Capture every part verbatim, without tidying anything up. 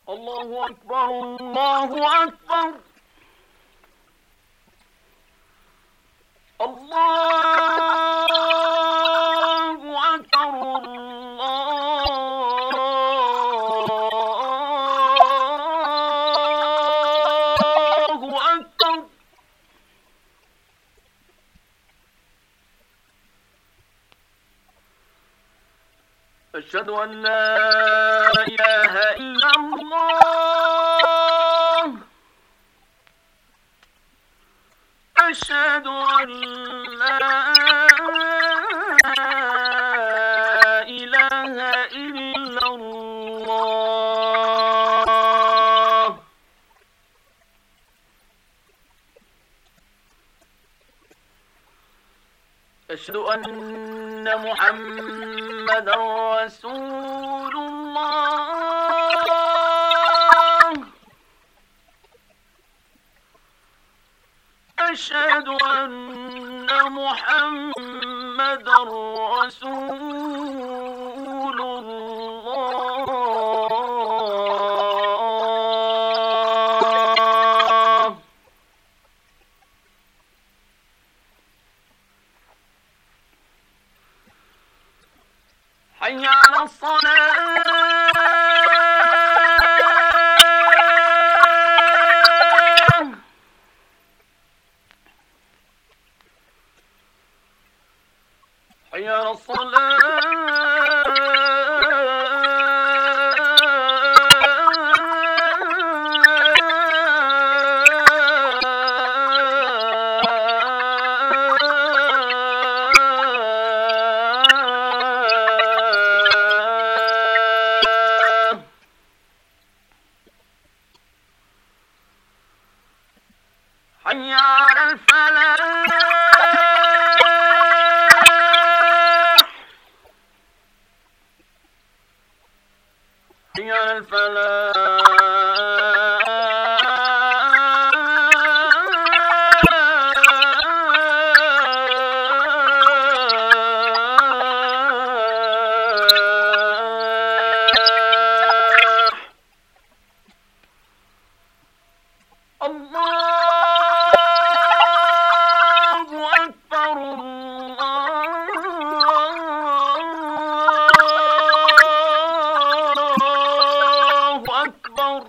الله أكبر الله أكبر الله أكبر الله أكبر. أشهد أن لا إله إلا الله. أشهد أن لا إله إلا الله. أشهد أن محمدا رسول الله. أشهد أن محمدا رسول الله. حي على الصلاة. حي على حي على الفلاح. حي على الفلاح.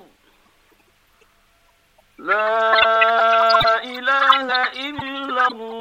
لا إله إلا الله.